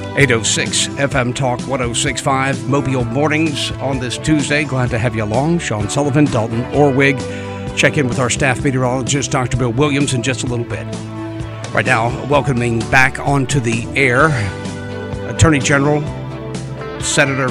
806 FM Talk 106.5 Mobile Mornings on this Tuesday. Glad to have you along. Sean Sullivan, Dalton Orwig. Check in with our staff meteorologist, Dr. Bill Williams, in just a little bit. Right now, welcoming back onto the air Attorney General, Senator.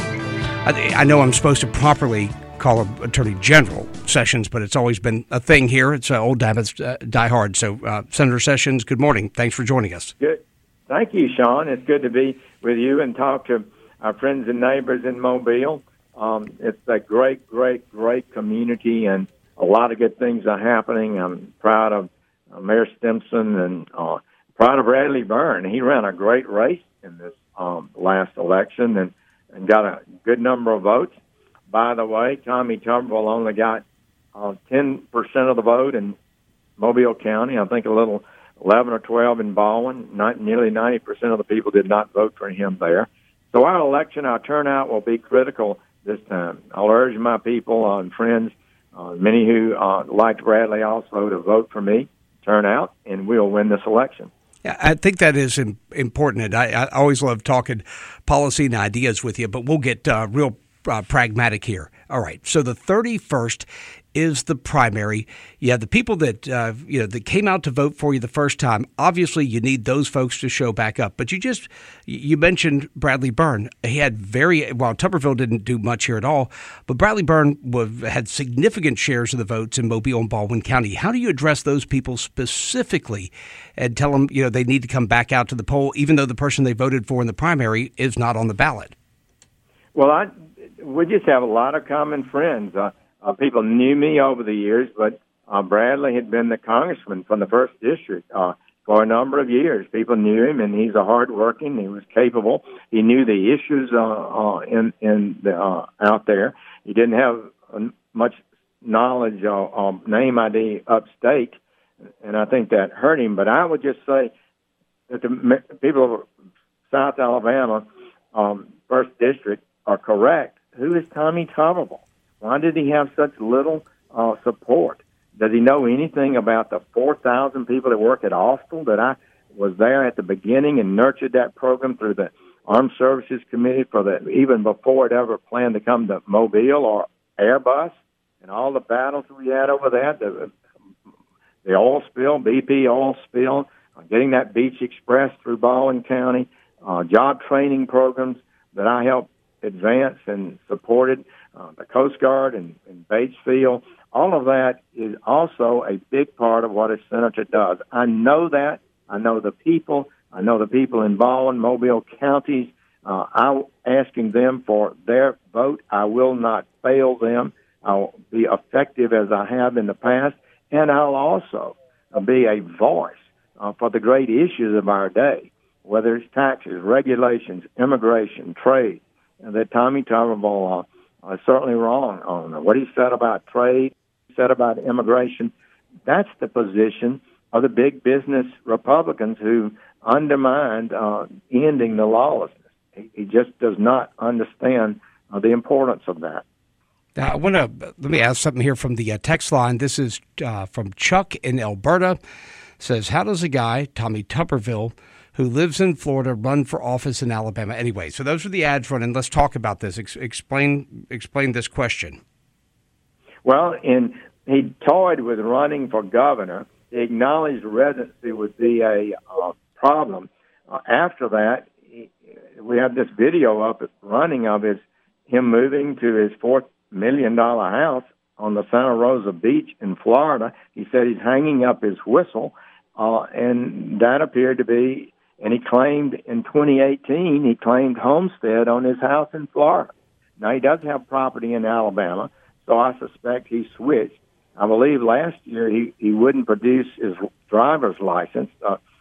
I know I'm supposed to properly call him Attorney General Sessions, but it's always been a thing here. It's old habits die hard. So, Senator Sessions, good morning. Thanks for joining us. Good. Thank you, Sean. It's good to be with you and talk to our friends and neighbors in Mobile. It's a great, great, great community, and a lot of good things are happening. I'm proud of Mayor Stimson and proud of Bradley Byrne. He ran a great race in this last election and got a good number of votes. By the way, Tommy Tuberville only got 10% of the vote in Mobile County. I think a little 11 or 12 in Baldwin. Nearly 90% of the people did not vote for him there. So our election, our turnout will be critical this time. I'll urge my people and friends, many who liked Bradley also, to vote for me, turn out, and we'll win this election. Yeah, I think that is important. And I always love talking policy and ideas with you, but we'll get real pragmatic here. All right. So the 31st is the primary. You have the people that that came out to vote for you the first time. Obviously, you need those folks to show back up. But you mentioned Bradley Byrne. He had Tuberville didn't do much here at all, but Bradley Byrne had significant shares of the votes in Mobile and Baldwin County. How do you address those people specifically and tell them they need to come back out to the poll, even though the person they voted for in the primary is not on the ballot? Well, we just have a lot of common friends. People knew me over the years, but Bradley had been the congressman from the 1st District for a number of years. People knew him, and he's hardworking. He was capable. He knew the issues out there. He didn't have much knowledge or name ID upstate, and I think that hurt him. But I would just say that the people of South Alabama, 1st District, are correct. Who is Tommy Tuberville? Why did he have such little support? Does he know anything about the 4,000 people that work at Austal that I was there at the beginning and nurtured that program through the Armed Services Committee even before it ever planned to come to Mobile or Airbus, and all the battles we had over that, the oil spill, BP oil spill, getting that Beach Express through Baldwin County, job training programs that I helped advance and supported, the Coast Guard and Batesville. All of that is also a big part of what a senator does. I know that. I know the people. I know the people in Baldwin, Mobile counties. I'm asking them for their vote. I will not fail them. I'll be effective as I have in the past, and I'll also be a voice for the great issues of our day, whether it's taxes, regulations, immigration, trade. And that Tommy Tuberville is certainly wrong on what he said about trade, said about immigration. That's the position of the big business Republicans who undermined ending the lawlessness. He just does not understand the importance of that. Now, let me ask something here from the text line. This is from Chuck in Alberta. Says, how does a guy, Tommy Tuberville, who lives in Florida, run for office in Alabama? Anyway, so those are the ads running. Let's talk about this. Explain this question. Well, he toyed with running for governor. He acknowledged residency would be a problem. After that, we have this video up running of him moving to his $4 million house on the Santa Rosa Beach in Florida. He said he's hanging up his whistle, and that appeared to be. And he claimed in 2018, he claimed homestead on his house in Florida. Now, he does have property in Alabama, so I suspect he switched. I believe last year he wouldn't produce his driver's license.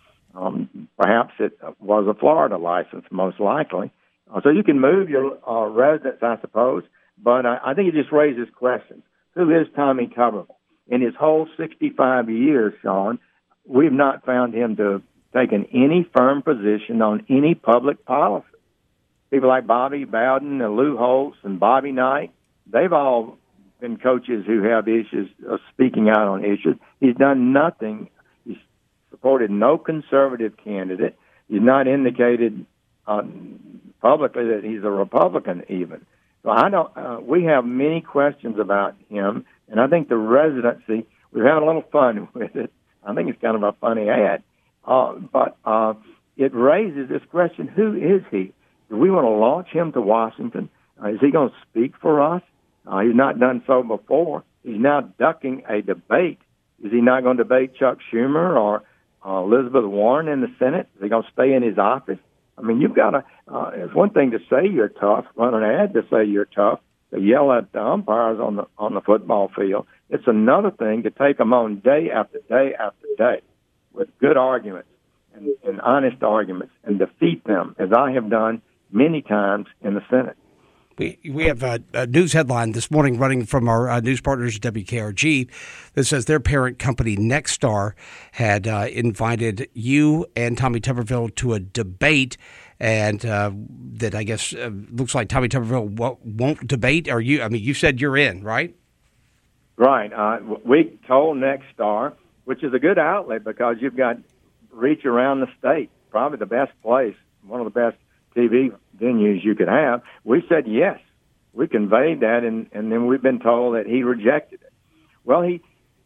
Perhaps it was a Florida license, most likely. So you can move your residence, I suppose, but I think it just raises questions. Who is Tommy Tuberville? In his whole 65 years, Sean, we've not found him to have taken any firm position on any public policy. People like Bobby Bowden and Lou Holtz and Bobby Knight, they've all been coaches who have issues, speaking out on issues. He's done nothing. He's supported no conservative candidate. He's not indicated publicly that he's a Republican even. So I don't. We have many questions about him, and I think the residency. We've had a little fun with it. I think it's kind of a funny ad, but it raises this question: who is he? Do we want to launch him to Washington? Is he going to speak for us? He's not done so before. He's now ducking a debate. Is he not going to debate Chuck Schumer or Elizabeth Warren in the Senate? Is he going to stay in his office? I mean, you've got to, it's one thing to say you're tough, run an ad to say you're tough, to yell at the umpires on the football field. It's another thing to take them on day after day after day with good arguments and honest arguments and defeat them, as I have done many times in the Senate. We have a news headline this morning running from our news partners at WKRG that says their parent company, Nexstar, had invited you and Tommy Tuberville to a debate, and that I guess looks like Tommy Tuberville won't debate. Or you? I mean, you said you're in, right? Right. We told Nexstar, which is a good outlet because you've got reach around the state, probably the best place, one of the best TV venues you could have. We said yes. We conveyed that, and then we've been told that he rejected it. Well, he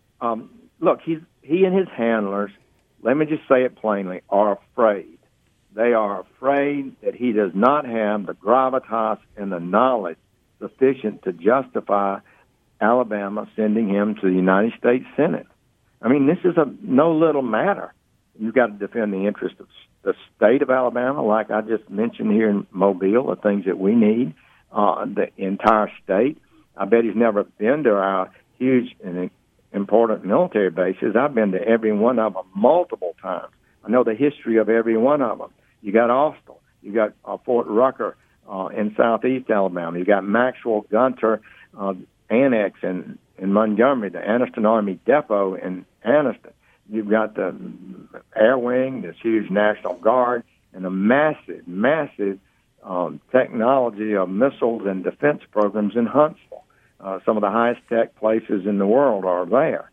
and his handlers, let me just say it plainly, are afraid. They are afraid that he does not have the gravitas and the knowledge sufficient to justify Alabama sending him to the United States Senate. I mean, this is no little matter. You've got to defend the interest of the state of Alabama, like I just mentioned here in Mobile, the things that we need, the entire state. I bet he's never been to our huge and important military bases. I've been to every one of them multiple times. I know the history of every one of them. You got Austell. You got Fort Rucker in southeast Alabama. You got Maxwell Gunter Annex in Montgomery, the Anniston Army Depot in Anniston. You've got the Air Wing, this huge National Guard, and a massive, massive technology of missiles and defense programs in Huntsville. Some of the highest tech places in the world are there.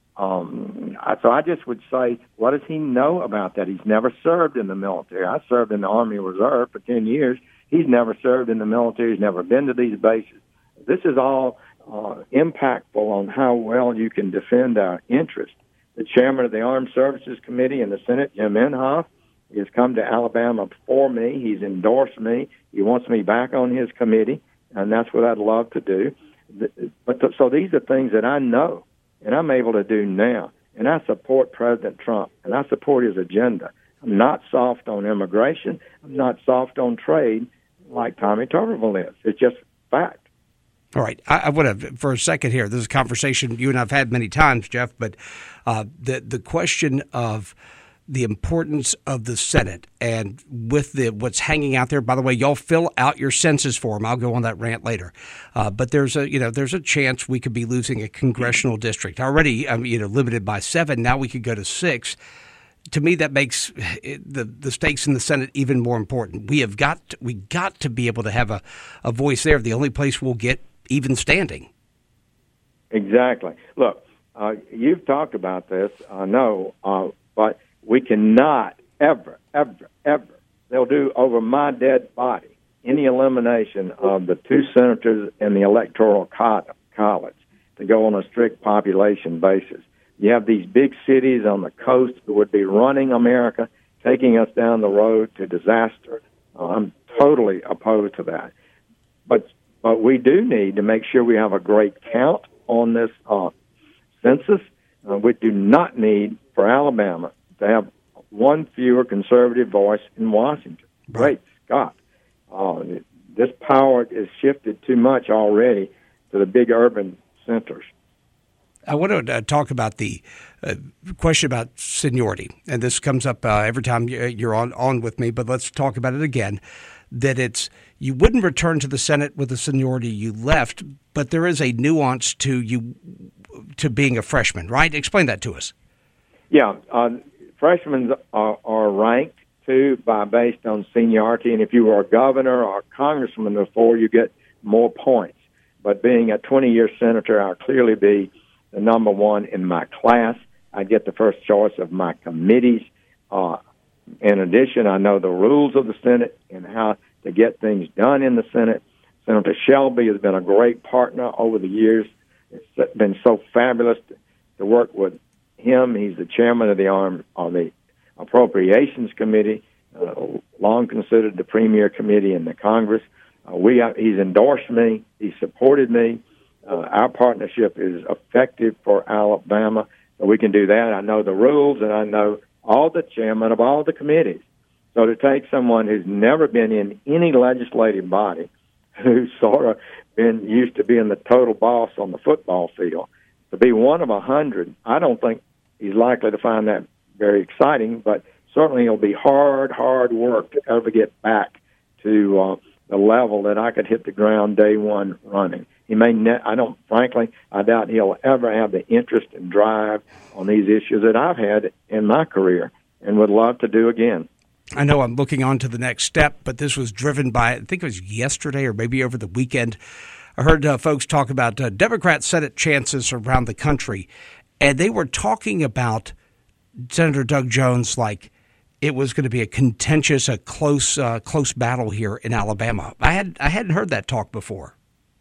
So I just would say, what does he know about that? He's never served in the military. I served in the Army Reserve for 10 years. He's never served in the military. He's never been to these bases. This is all impactful on how well you can defend our interests. The chairman of the Armed Services Committee in the Senate, Jim Inhofe, has come to Alabama for me. He's endorsed me. He wants me back on his committee, and that's what I'd love to do. So these are things that I know, and I'm able to do now. And I support President Trump, and I support his agenda. I'm not soft on immigration. I'm not soft on trade like Tommy Tuberville is. It's just fact. All right. I want to, for a second here, this is a conversation you and I have had many times, Jeff, but the question of the importance of the Senate and with what's hanging out there. By the way, y'all fill out your census form. I'll go on that rant later. But there's a chance we could be losing a congressional district. Already, limited by 7. Now we could go to 6. To me, that makes the stakes in the Senate even more important. We got to be able to have a voice there. The only place we'll get even standing. Exactly. Look, you've talked about this, I know, but we cannot ever, they'll do over my dead body, any elimination of the 2 senators in the Electoral College to go on a strict population basis. You have these big cities on the coast that would be running America, taking us down the road to disaster. I'm totally opposed to that. But we do need to make sure we have a great count on this census. We do not need for Alabama to have one fewer conservative voice in Washington. Great Scott. This power is shifted too much already to the big urban centers. I want to talk about the question about seniority, and this comes up every time you're on with me, but let's talk about it again, that you wouldn't return to the Senate with the seniority you left, but there is a nuance to being a freshman, right? Explain that to us. Yeah, freshmen are ranked, too, based on seniority, and if you were a governor or a congressman before, you get more points. But being a 20-year senator, I'll clearly be the number one in my class. I get the first choice of my committees. In addition, I know the rules of the Senate and how to get things done in the Senate. Senator Shelby has been a great partner over the years. It's been so fabulous to work with him. He's the chairman of the Appropriations Committee, long considered the premier committee in the Congress. He's endorsed me. He supported me. Our partnership is effective for Alabama, so we can do that. I know the rules, and I know all the chairmen of all the committees. So to take someone who's never been in any legislative body, who's sort of been used to being the total boss on the football field, to be one of 100, I don't think he's likely to find that very exciting, but certainly it'll be hard work to ever get back to the level that I could hit the ground day one running. He may I doubt he'll ever have the interest and drive on these issues that I've had in my career and would love to do again. I know I'm looking on to the next step, but this was driven by, I think it was yesterday or maybe over the weekend. I heard folks talk about Democrat Senate chances around the country, and they were talking about Senator Doug Jones like it was going to be a contentious, close battle here in Alabama. I hadn't heard that talk before.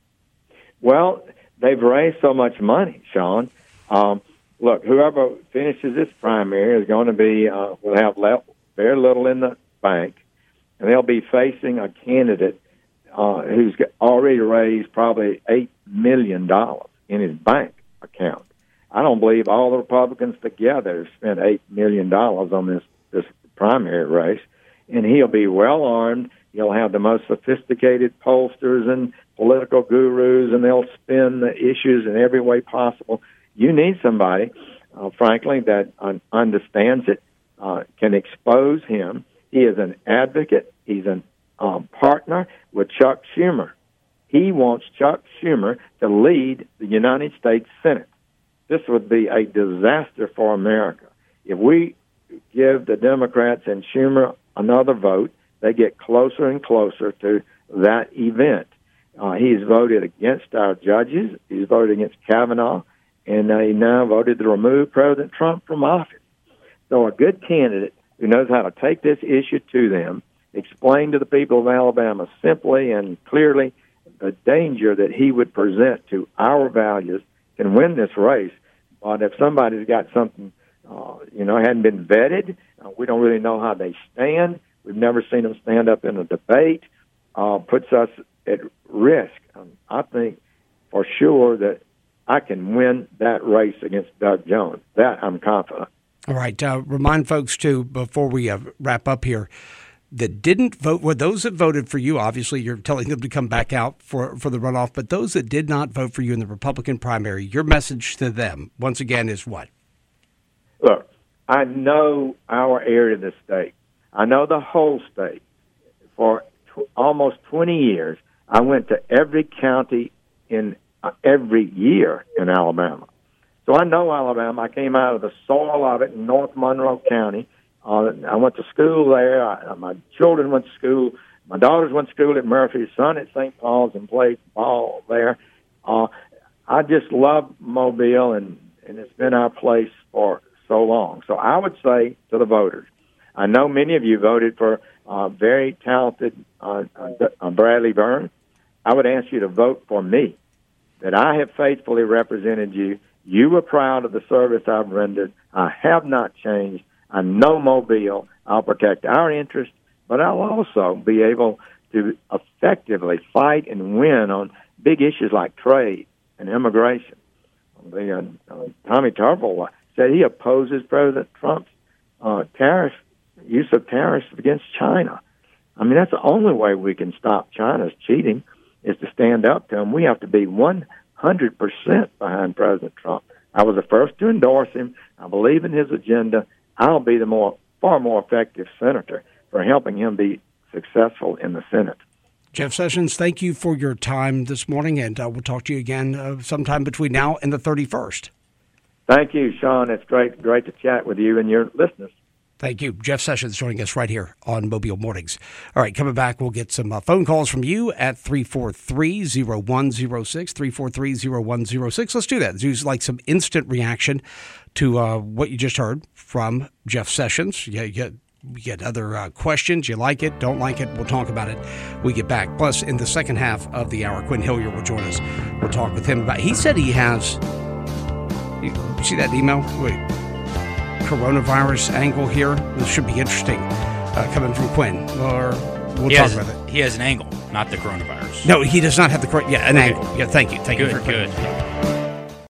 Well, they've raised so much money, Sean. Look, whoever finishes this primary is going to be will have very little in the bank, and they'll be facing a candidate who's already raised probably $8 million in his bank account. I don't believe all the Republicans together spent $8 million on this primary race, and he'll be well armed. He'll have the most sophisticated pollsters and political gurus, and they'll spin the issues in every way possible. You need somebody, frankly, that understands it, can expose him. He is an advocate. He's a partner with Chuck Schumer. He wants Chuck Schumer to lead the United States Senate. This would be a disaster for America. If we give the Democrats and Schumer another vote, they get closer and closer to that event. He's voted against our judges. He's voted against Kavanaugh, and he now voted to remove President Trump from office. So a good candidate who knows how to take this issue to them, explain to the people of Alabama simply and clearly the danger that he would present to our values, can win this race. But if somebody's got something, hadn't been vetted, we don't really know how they stand. We've never seen them stand up in a debate, puts us at risk. I think for sure that I can win that race against Doug Jones. That I'm confident. All right. Remind folks, too, before we wrap up here, that didn't vote, were those that voted for you. Obviously, you're telling them to come back out for the runoff, but those that did not vote for you in the Republican primary, your message to them, once again, is what? Look, I know our area of the state. I know the whole state. For almost 20 years, I went to every county in every year in Alabama. So I know Alabama. I came out of the soil of it in North Monroe County. I went to school there. My children went to school. My daughters went to school at Murphy, son at St. Paul's, and played ball there. I just love Mobile, and it's been our place for so long. So I would say to the voters, I know many of you voted for very talented Bradley Byrne. I would ask you to vote for me, that I have faithfully represented you. You were proud of the service I've rendered. I have not changed. I know Mobile. I'll protect our interests, but I'll also be able to effectively fight and win on big issues like trade and immigration. Tommy Tuberville said he opposes President Trump's use of tariffs against China. I mean, that's the only way we can stop China's cheating is to stand up to them. We have to be 100% behind President Trump. I was the first to endorse him. I believe in his agenda. I'll be the far more effective senator for helping him be successful in the Senate. Jeff Sessions, thank you for your time this morning, and we'll talk to you again sometime between now and the 31st. Thank you, Sean. It's great to chat with you and your listeners. Thank you. Jeff Sessions joining us right here on Mobile Mornings. All right, coming back, we'll get some phone calls from you at 343-0106, 343-0106. Let's do that. There's like some instant reaction to what you just heard from Jeff Sessions. Yeah, we get other questions. You like it, don't like it, we'll talk about it when we get back. Plus, in the second half of the hour, Quinn Hillier will join us. We'll talk with him about, he said he has, you see that email? Wait, coronavirus angle here? This should be interesting coming from Quinn. Or we'll talk about it. He has an angle, not the coronavirus. No, he does not have the, an angle. Yeah, thank you. Thank you for good.